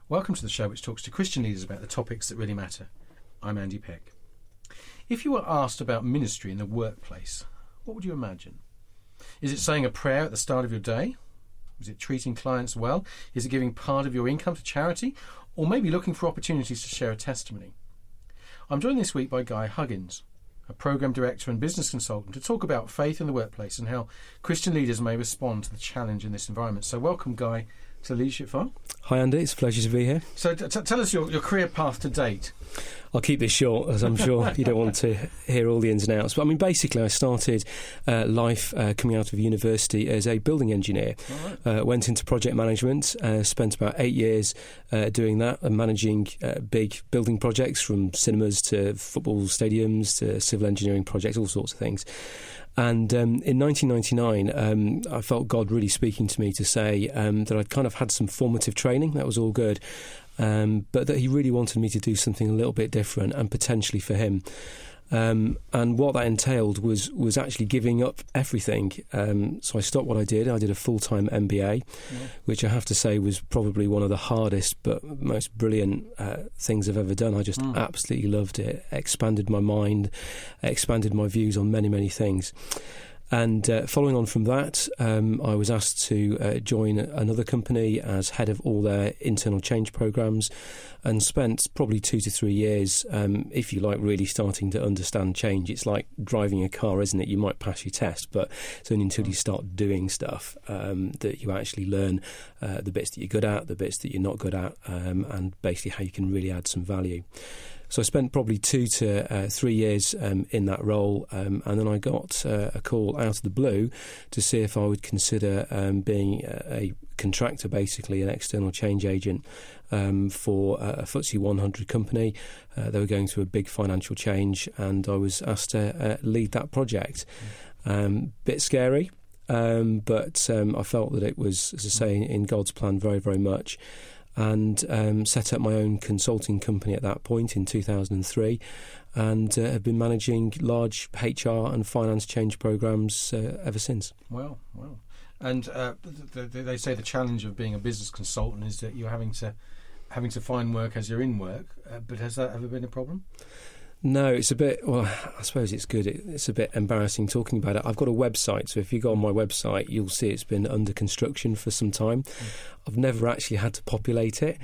Welcome to the show which talks to Christian leaders about the topics that really matter. I'm Andy Peck. If you were asked about ministry in the workplace, what would you imagine? Is it saying a prayer at the start of your day? Is it treating clients well? Is it giving part of your income to charity? Or maybe looking for opportunities to share a testimony? I'm joined this week by Guy Huggins, a programme director and business consultant, to talk about faith in the workplace and how Christian leaders may respond to the challenge in this environment. So welcome, Guy, to the Leadership File. Hi Andy, it's a pleasure to be here. So tell us your career path to date. I'll keep this short, as I'm sure you don't want to hear all the ins and outs. But I mean, basically I started life coming out of university as a building engineer. Right. Went into project management, spent about 8 years doing that and managing big building projects, from cinemas to football stadiums to civil engineering projects, all sorts of things. And in 1999, I felt God really speaking to me to say that I'd kind of had some formative training. That was all good. But that he really wanted me to do something a little bit different and potentially for him. And what that entailed was actually giving up everything. So I stopped what I did. I did a full-time MBA, which I have to say was probably one of the hardest but most brilliant things I've ever done. I just absolutely loved it. Expanded my mind, expanded my views on many, many things. And following on from that, I was asked to join another company as head of all their internal change programs, and spent probably 2 to 3 years, if you like, really starting to understand change. It's like driving a car, isn't it? You might pass your test, but it's only until you start doing stuff that you actually learn the bits that you're good at, the bits that you're not good at, and basically how you can really add some value. So I spent probably 2 to 3 years in that role, and then I got a call out of the blue to see if I would consider being a contractor, basically an external change agent for a FTSE 100 company. They were going through a big financial change, and I was asked to lead that project. Bit scary. But I felt that it was, as I say, in God's plan very, very much. And set up my own consulting company at that point in 2003, and have been managing large HR and finance change programs ever since. Wow. And they say the challenge of being a business consultant is that you're having to find work as you're in work. But has that ever been a problem? No, it's a bit, well, I suppose it's good. It's a bit embarrassing talking about it. I've got a website, so if you go on my website, you'll see it's been under construction for some time. I've never actually had to populate it,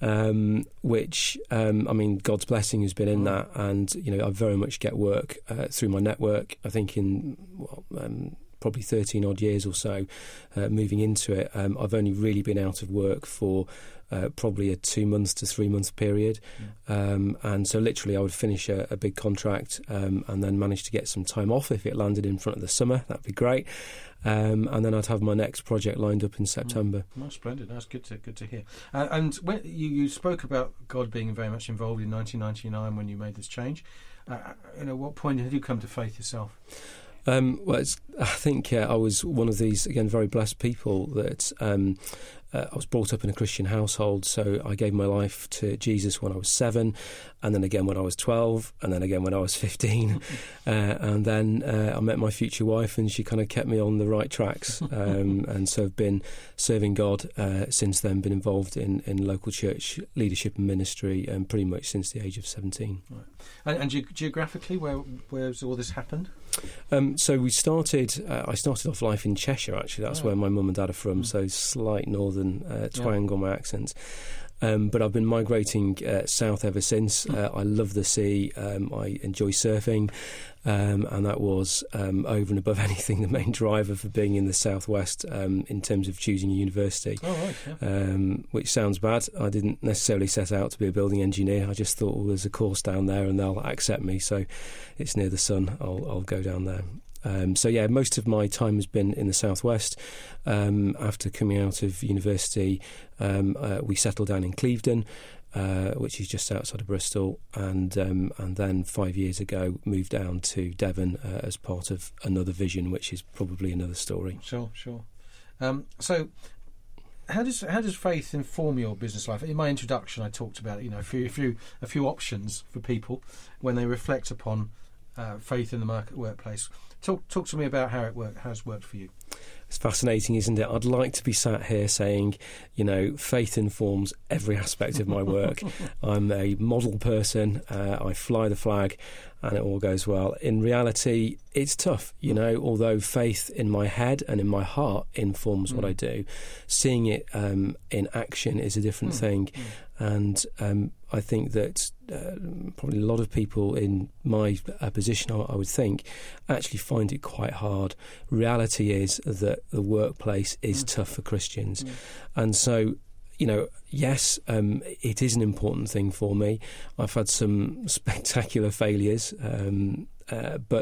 which, I mean, God's blessing has been in that. And, you know, I very much get work through my network. I think in probably 13 odd years or so moving into it, I've only really been out of work for probably a 2 months to 3 month period. And so literally I would finish a big contract and then manage to get some time off if it landed in front of the summer. That'd be great. And then I'd have my next project lined up in September. That's splendid. That's good to hear. And when you spoke about God being very much involved in 1999 when you made this change. What point did you come to faith yourself? Well, I think I was one of these, again, very blessed people that I was brought up in a Christian household, so I gave my life to Jesus when I was 7, and then again when I was 12, and then again when I was 15, and then I met my future wife, and she kind of kept me on the right tracks, and so I've been serving God since then, been involved in local church leadership and ministry, pretty much since the age of 17. Right. And geographically, where's all this happened? So I started off life in Cheshire, actually. That's where my mum and dad are from, so slight northern twang on my accent. But I've been migrating south ever since. I love the sea. I enjoy surfing. And that was, over and above anything, the main driver for being in the southwest in terms of choosing a university. Oh, right, yeah. Which sounds bad. I didn't necessarily set out to be a building engineer. I just thought, well, there's a course down there and they'll accept me. So it's near the sun. I'll go down there. So yeah, most of my time has been in the southwest. After coming out of university, we settled down in Clevedon, which is just outside of Bristol, and then 5 years ago moved down to Devon as part of another vision, which is probably another story. Sure. So how does faith inform your business life? In my introduction, I talked about a few options for people when they reflect upon faith in the workplace. Talk to me about how it's worked for you. It's fascinating, isn't it? I'd like to be sat here saying, faith informs every aspect of my work. I'm a model person. I fly the flag, and it all goes well. In reality, it's tough, although faith in my head and in my heart informs what I do. Seeing it in action is a different thing. And I think that probably a lot of people in my position, I would think, actually find it quite hard. Reality is that the workplace is tough for Christians. And so, yes, it is an important thing for me. I've had some spectacular failures, but,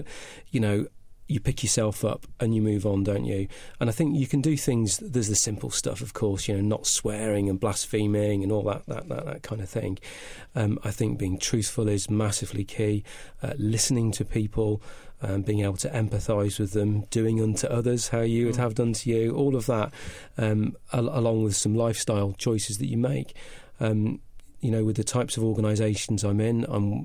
you pick yourself up and you move on, don't you? And I think you can do things. There's the simple stuff, of course, not swearing and blaspheming and all that kind of thing. I think being truthful is massively key. Listening to people, being able to empathise with them, doing unto others how you would have done to you, all of that, along with some lifestyle choices that you make. With the types of organisations I'm in, I'm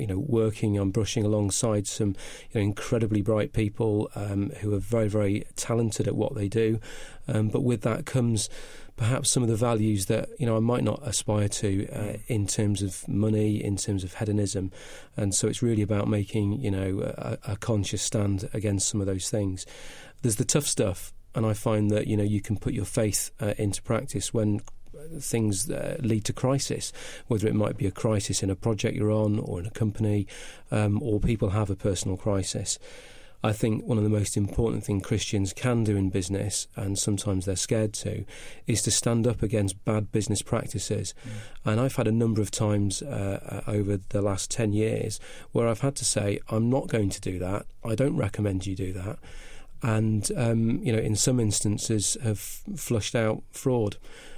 brushing alongside some incredibly bright people who are very, very talented at what they do. But with that comes perhaps some of the values that, I might not aspire to in terms of money, in terms of hedonism. And so it's really about making, a conscious stand against some of those things. There's the tough stuff, and I find that, you can put your faith into practice when things lead to crisis, whether it might be a crisis in a project you're on or in a company, or people have a personal crisis. I think one of the most important things Christians can do in business, and sometimes they're scared to, is to stand up against bad business practices. And I've had a number of times over the last 10 years where I've had to say, I'm not going to do that. I don't recommend you do that. And, in some instances have flushed out fraud,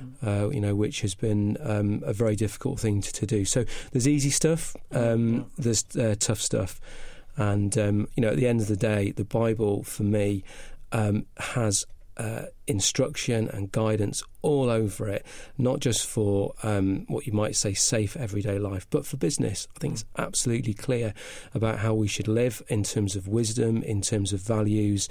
which has been a very difficult thing to do. So there's easy stuff, there's tough stuff. And, at the end of the day, the Bible, for me, has instruction and guidance all over it, not just for what you might say safe everyday life, but for business. I think it's absolutely clear about how we should live in terms of wisdom, in terms of values.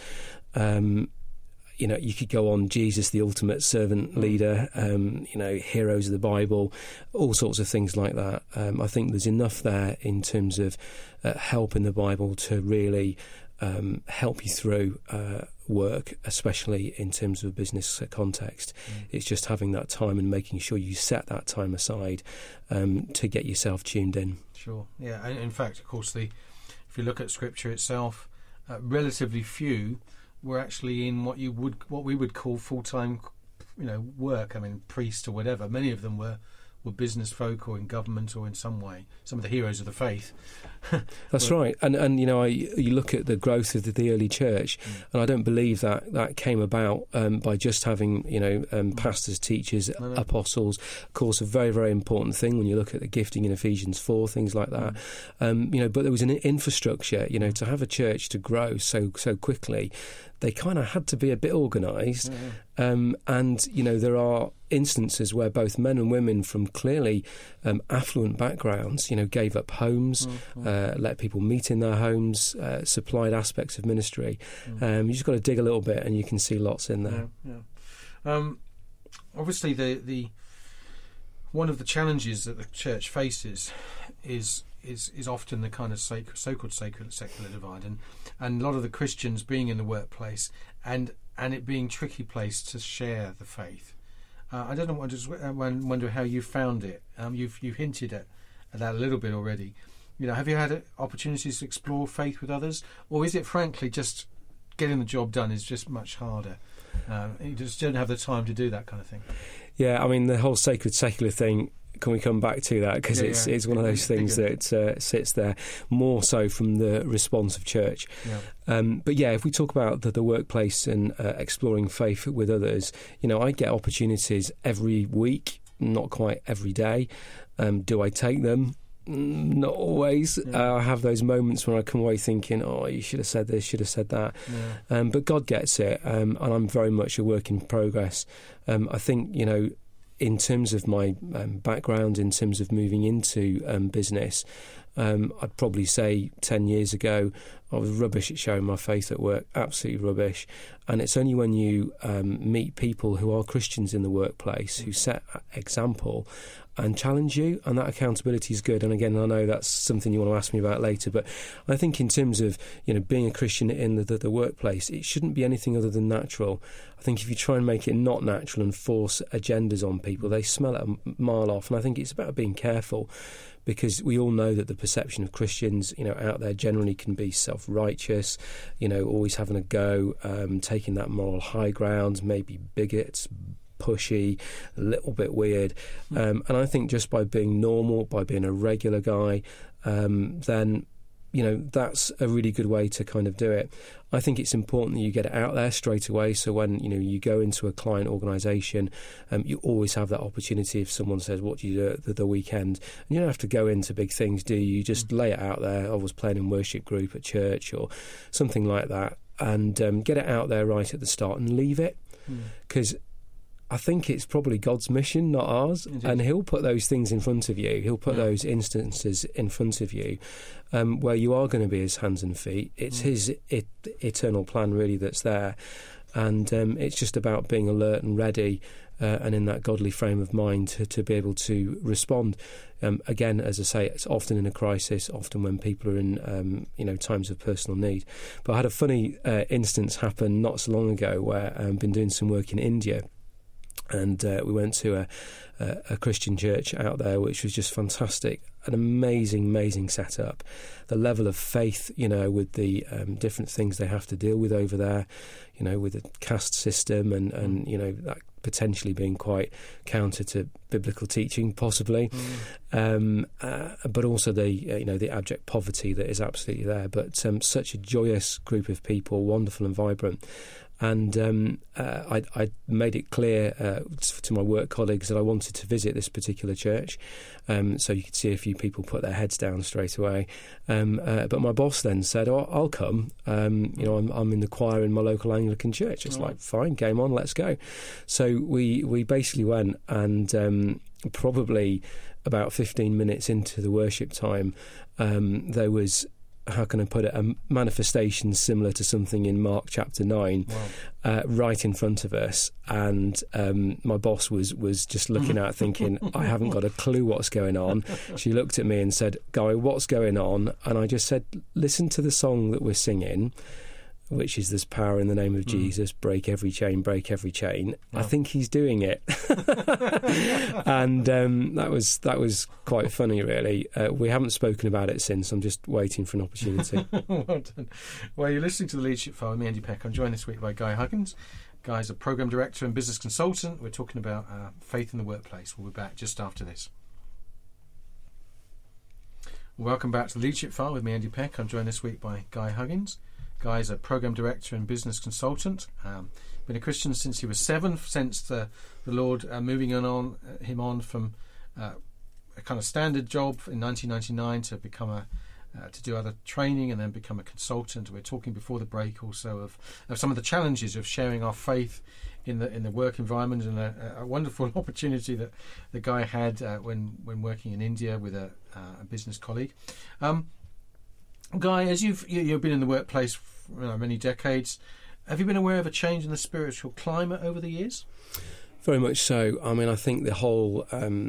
You could go on Jesus, the ultimate servant leader, heroes of the Bible, all sorts of things like that. I think there's enough there in terms of help in the Bible to really help you through work, especially in terms of a business context. It's just having that time and making sure you set that time aside to get yourself tuned in. Sure, yeah. And in fact, of course, if you look at Scripture itself, relatively few were actually in what we would call full-time, work. I mean, priests or whatever. Many of them were business folk or in government or in some way. Some of the heroes of the faith. That's right. And you look at the growth of the early church, and I don't believe that came about by just having, pastors, teachers, apostles. Of course, a very, very important thing when you look at the gifting in Ephesians 4, things like that. But there was an infrastructure, to have a church to grow so quickly. They kind of had to be a bit organised. And, there are instances where both men and women from clearly affluent backgrounds, gave up homes, let people meet in their homes, supplied aspects of ministry. You just got to dig a little bit and you can see lots in there. Obviously, the one of the challenges that the church faces is often the kind of so-called secular divide, and a lot of the Christians being in the workplace and it being a tricky place to share the faith. I don't know. I just wonder how you found it. You've hinted at that a little bit already. Have you had opportunities to explore faith with others, or is it frankly just getting the job done is just much harder? You just don't have the time to do that kind of thing. Yeah, I mean the whole sacred secular thing. Can we come back to that? Because it's one of those things that sits there, more so from the response of church. But if we talk about the workplace and exploring faith with others, I get opportunities every week, not quite every day. Do I take them? Not always. I have those moments when I come away thinking, oh, you should have said this, should have said that. But God gets it, and I'm very much a work in progress. I think, in terms of my background, in terms of moving into business, I'd probably say 10 years ago I was rubbish at showing my faith at work, absolutely rubbish. And it's only when you meet people who are Christians in the workplace who set example and challenge you, and that accountability is good. And again, I know that's something you want to ask me about later, but I think in terms of being a Christian in the workplace, it shouldn't be anything other than natural. I think if you try and make it not natural and force agendas on people, they smell it a mile off. And I think it's about being careful, because we all know that the perception of Christians, out there generally can be self-righteous, always having a go, taking that moral high ground, maybe bigots, pushy, a little bit weird. And I think just by being normal, by being a regular guy, then that's a really good way to kind of do it. I think it's important that you get it out there straight away, so when you go into a client organisation, you always have that opportunity. If someone says, what do you do at the weekend, and you don't have to go into big things, do you? You just lay it out there. I was playing in worship group at church or something like that, and get it out there right at the start and leave it, because I think it's probably God's mission, not ours. Indeed. And he'll put those things in front of you. He'll put those instances in front of you where you are going to be his hands and feet. It's his eternal plan, really, that's there. And it's just about being alert and ready and in that godly frame of mind to be able to respond. Again, as I say, it's often in a crisis, often when people are in times of personal need. But I had a funny instance happen not so long ago where I've been doing some work in India. And we went to a Christian church out there, which was just fantastic. An amazing setup. The level of faith, with the different things they have to deal with over there, with the caste system and that potentially being quite counter to biblical teaching, possibly. But also the abject poverty that is absolutely there. But such a joyous group of people, wonderful and vibrant. And I made it clear to my work colleagues that I wanted to visit this particular church, so you could see a few people put their heads down straight away. But my boss then said, "Oh, I'll come. I'm in the choir in my local Anglican church." It's like, fine, game on, let's go. So we basically went, and probably about 15 minutes into the worship time, there was, how can I put it, a manifestation similar to something in Mark chapter 9, right in front of us. And my boss was just looking at it thinking, I haven't got a clue what's going on. She looked at me and said, "Guy, what's going on?" And I just said, "Listen to the song that we're singing, which is There's Power in the Name of Jesus, break every chain, break every chain." I think he's doing it. And that was quite funny, really. We haven't spoken about it since. I'm just waiting for an opportunity. Well done. Well, you're listening to The Leadership File with me, Andy Peck. I'm joined this week by Guy Huggins. Guy's a Programme Director and Business Consultant. We're talking about faith in the workplace. We'll be back just after this. Welcome back to The Leadership File with me, Andy Peck. I'm joined this week by Guy Huggins. Guy's a Programme Director and Business Consultant. Been a Christian since he was 7, since the Lord moving him on from a kind of standard job in 1999 to become to do other training and then become a consultant. We're talking before the break also of some of the challenges of sharing our faith in the work environment, and a wonderful opportunity that the Guy had when working in India with a business colleague. Guy, as you've been in the workplace for many decades, have you been aware of a change in the spiritual climate over the years? Very much so. I mean, I think the whole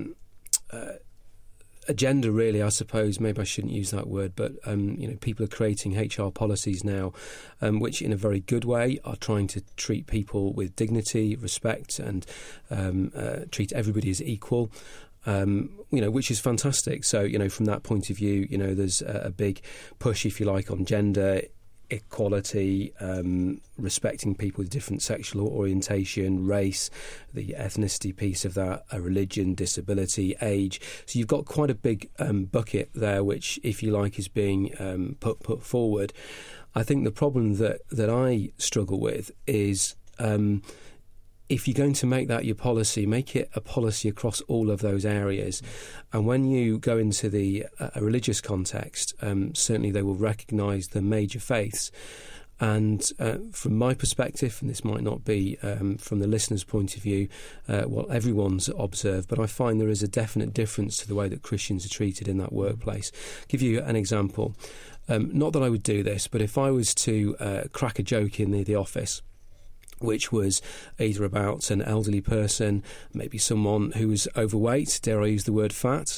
agenda, really, I suppose, maybe I shouldn't use that word, but people are creating HR policies now, which in a very good way are trying to treat people with dignity, respect, and treat everybody as equal. Which is fantastic. So, from that point of view, there's a big push, if you like, on gender equality, respecting people with different sexual orientation, race, the ethnicity piece of that, religion, disability, age. So you've got quite a big bucket there, which, if you like, is being put forward. I think the problem that I struggle with is if you're going to make that your policy, make it a policy across all of those areas. And when you go into a religious context, certainly they will recognise the major faiths. And from my perspective, and this might not be from the listener's point of view, what everyone's observed, but I find there is a definite difference to the way that Christians are treated in that workplace. I'll give you an example. Not that I would do this, but if I was to crack a joke in the office, which was either about an elderly person, maybe someone who was overweight, dare I use the word fat,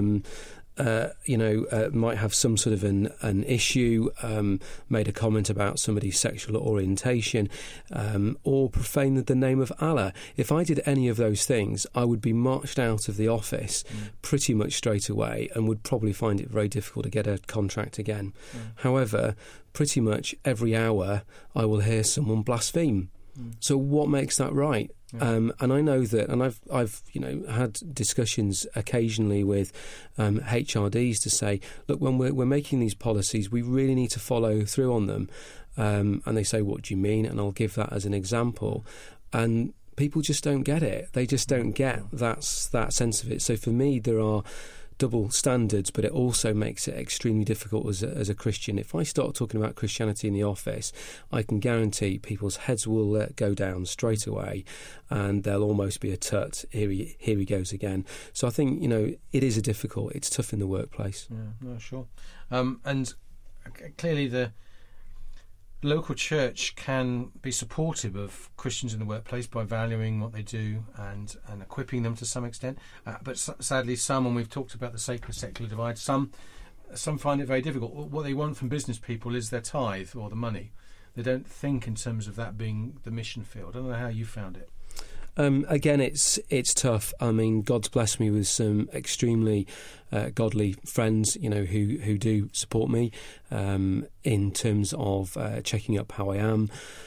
might have some sort of an issue, made a comment about somebody's sexual orientation, or profaned the name of Allah. If I did any of those things, I would be marched out of the office pretty much straight away and would probably find it very difficult to get a contract again. However, pretty much every hour I will hear someone blaspheme. So what makes that right? And I know that, and I've had discussions occasionally with HRDs to say, look, when we're making these policies, we really need to follow through on them. And they say, what do you mean? And I'll give that as an example. And people just don't get it. They just don't get that sense of it. So for me, there are double standards, but it also makes it extremely difficult as a Christian. If I start talking about Christianity in the office, I can guarantee people's heads will go down straight away, and there'll almost be a tut. Here he goes again. So I think it is it's tough in the workplace. Yeah, no, sure. And clearly the local church can be supportive of Christians in the workplace by valuing what they do and equipping them to some extent. But sadly, some, and we've talked about the sacred-secular divide, some find it very difficult. What they want from business people is their tithe or the money. They don't think in terms of that being the mission field. I don't know how you found it. Again, it's tough. I mean, God's blessed me with some extremely godly friends, who do support me in terms of checking up how I am.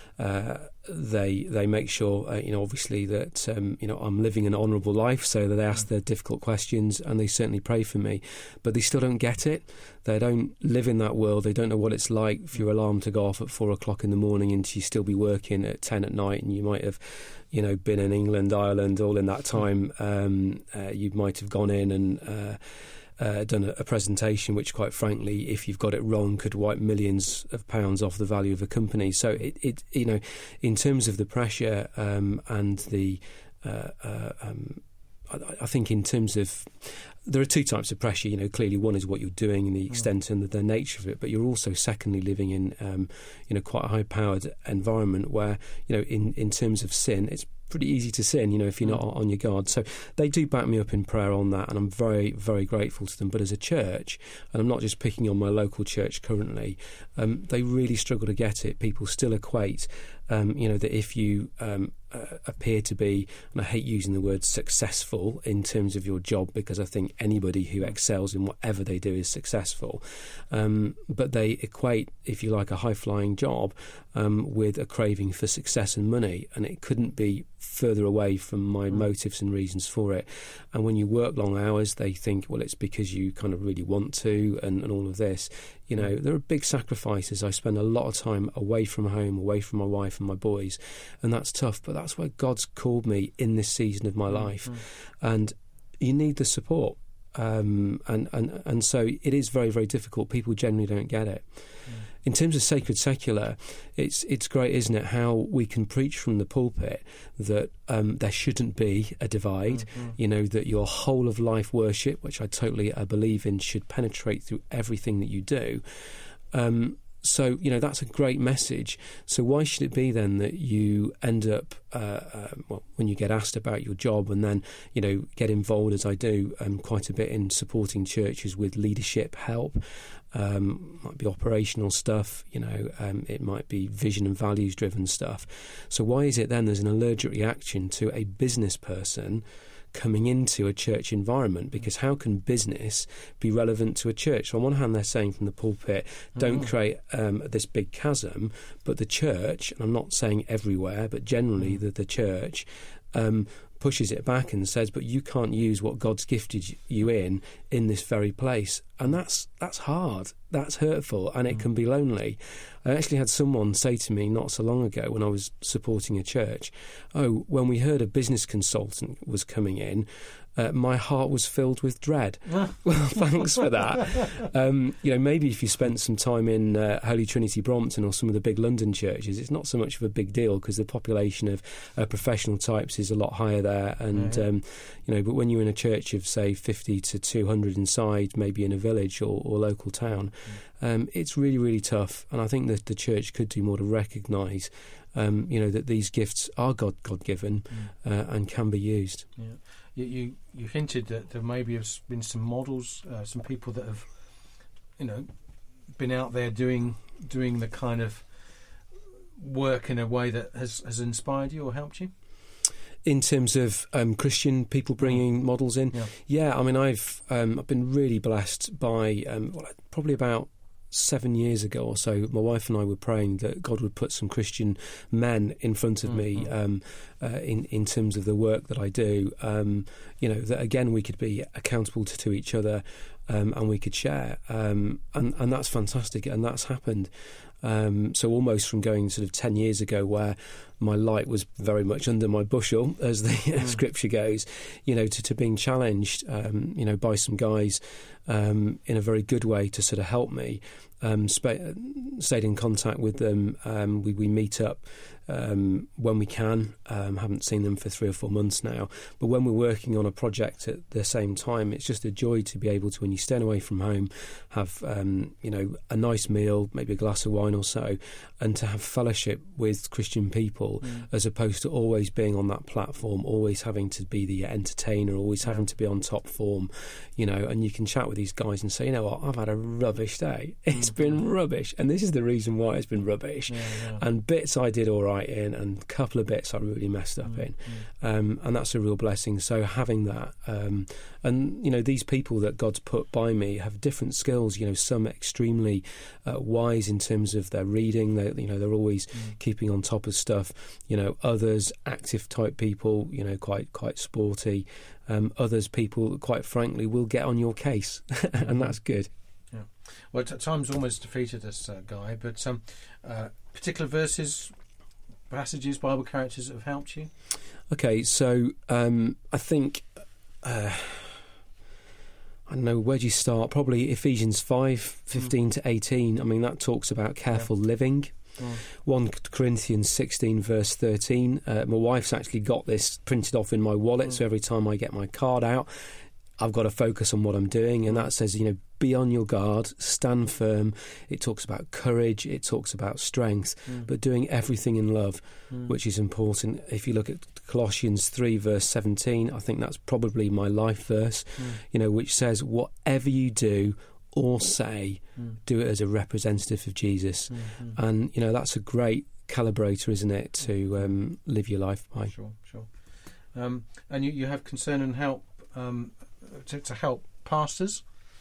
They make sure, obviously that I'm living an honourable life, so that they ask the difficult questions, and they certainly pray for me. But they still don't get it. They don't live in that world. They don't know what it's like for your alarm to go off at 4 o'clock in the morning and you still be working at 10 at night, and you might have been in England, Ireland, all in that time. You might have gone in and done a presentation which, quite frankly, if you've got it wrong, could wipe millions of pounds off the value of a company. So it in terms of the pressure and the I think in terms of, there are two types of pressure. Clearly one is what you're doing and the extent and the nature of it, but you're also secondly living in quite a high powered environment where in terms of sin, it's pretty easy to sin, if you're not on your guard. So they do back me up in prayer on that, and I'm very, very grateful to them. But as a church, and I'm not just picking on my local church currently, they really struggle to get it. People still equate, that if you appear to be, and I hate using the word successful in terms of your job, because I think anybody who excels in whatever they do is successful, but they equate, if you like, a high-flying job with a craving for success and money, and it couldn't be further away from my motives and reasons for it. And when you work long hours, they think, well, it's because you kind of really want to, and all of this. There are big sacrifices. I spend a lot of time away from home, away from my wife and my boys, and that's tough, but that's where God's called me in this season of my life. And you need the support, and so it is very, very difficult. People generally don't get it. In terms of sacred secular, it's great, isn't it, how we can preach from the pulpit that there shouldn't be a divide, that your whole of life worship, which I totally believe in, should penetrate through everything that you do. So, that's a great message. So why should it be then that you end up, when you get asked about your job and then, get involved, as I do, quite a bit in supporting churches with leadership help, might be operational stuff, it might be vision and values driven stuff. So why is it then there's an allergic reaction to a business person coming into a church environment? Because how can business be relevant to a church? So on one hand, they're saying from the pulpit, don't create this big chasm, but the church, and I'm not saying everywhere, but generally the church pushes it back and says, but you can't use what God's gifted you in this very place. And that's hard, that's hurtful, and it can be lonely. I actually had someone say to me not so long ago when I was supporting a church, when we heard a business consultant was coming in, my heart was filled with dread. Well, thanks for that. Maybe if you spent some time in Holy Trinity Brompton or some of the big London churches, it's not so much of a big deal because the population of professional types is a lot higher there. And, but when you're in a church of, say, 50 to 200 inside, maybe in a village or local town, it's really, really tough. And I think that the church could do more to recognise that these gifts are God-given and can be used. Yeah. You hinted that there maybe have been some models, some people that have, been out there doing the kind of work in a way that has inspired you or helped you. In terms of Christian people bringing models in, I mean, I've been really blessed by probably about 7 years ago or so, my wife and I were praying that God would put some Christian men in front of me in terms of the work that I do, that again we could be accountable to each other and we could share, and that's fantastic, and that's happened. So almost from going sort of 10 years ago where my light was very much under my bushel, as the scripture goes, to being challenged, by some guys in a very good way to sort of help me. Stayed in contact with them. We meet up when we can. Haven't seen them for 3 or 4 months now. But when we're working on a project at the same time, it's just a joy to be able to, when you stand away from home, have a nice meal, maybe a glass of wine or so, and to have fellowship with Christian people, as opposed to always being on that platform, always having to be the entertainer, always having to be on top form, and you can chat with these guys and say, what, I've had a rubbish day. It's been rubbish, and this is the reason why it's been rubbish. And bits I did all right in, and a couple of bits I really messed up in, and that's a real blessing. So having that, and these people that God's put by me have different skills. Some extremely wise in terms of their reading. They're always keeping on top of stuff. Others active type people. Quite sporty. Others people, quite frankly, will get on your case, and that's good. Yeah. Well, time's almost defeated us, Guy. But particular verses, passages, Bible characters that have helped you? Okay, so I think I don't know, where do you start? Probably Ephesians 5:15 to 18. I mean, that talks about careful living. 1 Corinthians 16 verse 13. My wife's actually got this printed off in my wallet, so every time I get my card out, I've got to focus on what I'm doing, and that says, be on your guard, stand firm. It talks about courage, it talks about strength, but doing everything in love, which is important. If you look at Colossians 3 verse 17, I think that's probably my life verse, which says, whatever you do or say, do it as a representative of Jesus. And, that's a great calibrator, isn't it, to live your life by. Sure. And you have concern and help to help pastors.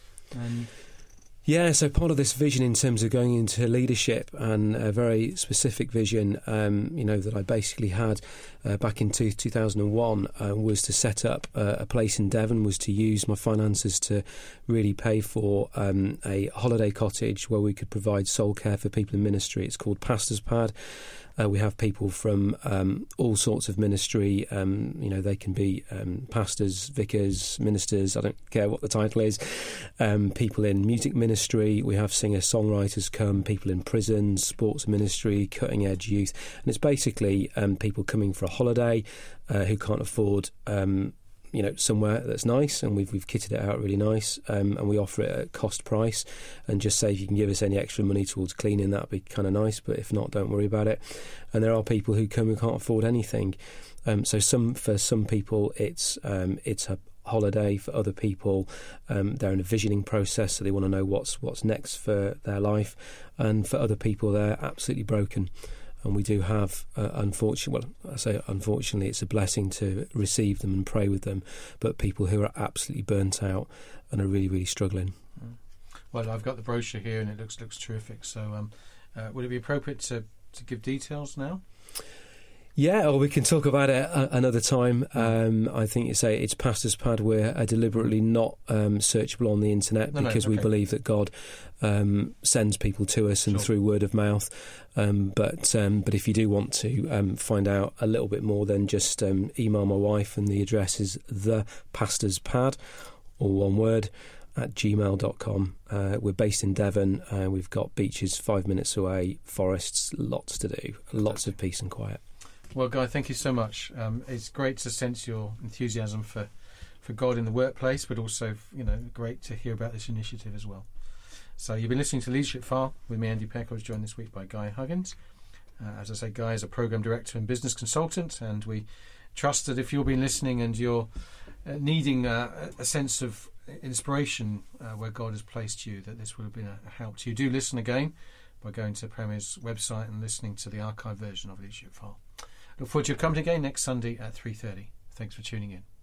Yeah, so part of this vision in terms of going into leadership, and a very specific vision, that I basically had back in 2001, was to set up a place in Devon, was to use my finances to really pay for a holiday cottage where we could provide soul care for people in ministry. It's called Pastor's Pad. We have people from all sorts of ministry. They can be pastors, vicars, ministers. I don't care what the title is. People in music ministry. We have singer-songwriters come. People in prisons, sports ministry, cutting-edge youth. And it's basically people coming for a holiday who can't afford somewhere that's nice, and we've kitted it out really nice, and we offer it at cost price, and just say if you can give us any extra money towards cleaning, that'd be kind of nice, but if not, don't worry about it. And there are people who come who can't afford anything, so for some people it's a holiday. For other people, they're in a visioning process, so they want to know what's next for their life, and for other people, they're absolutely broken. And we do have, unfortunately, it's a blessing to receive them and pray with them, but people who are absolutely burnt out and are really, really struggling. Well, I've got the brochure here, and it looks terrific. So would it be appropriate to give details now? Yeah, or we can talk about it another time. I think you say it's Pastor's Pad. We're deliberately not searchable on the internet because we believe that God sends people to us and through word of mouth. But if you do want to find out a little bit more, then just email my wife, and the address is thepastorspad, all one word, at gmail.com. We're based in Devon. We've got beaches 5 minutes away, forests, lots to do, lots of peace and quiet. Well, Guy, thank you so much. It's great to sense your enthusiasm for God in the workplace, but also, great to hear about this initiative as well. So you've been listening to Leadership File with me, Andy Peck. I was joined this week by Guy Huggins. As I say, Guy is a Programme Director and Business Consultant, and we trust that if you've been listening and you're needing a sense of inspiration where God has placed you, that this will have been a help to you. Do listen again by going to Premier's website and listening to the archived version of Leadership File. Look forward to your company again next Sunday at 3:30. Thanks for tuning in.